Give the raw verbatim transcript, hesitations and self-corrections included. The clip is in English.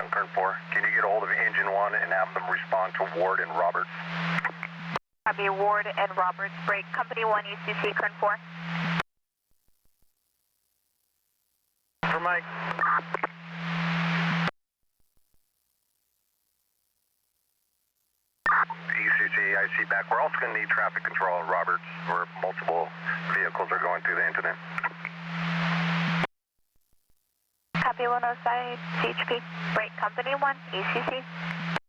on Kern four. Can you get a hold of engine one and have them respond to Ward and Roberts? Copy, Ward and Roberts. Break, Company one, E C C, Kern four. For Mike. E C C, I C back. We're also going to need traffic control at Roberts, where multiple vehicles are going through the incident. Copy, one oh five, C H P. Break, Company one, E C C.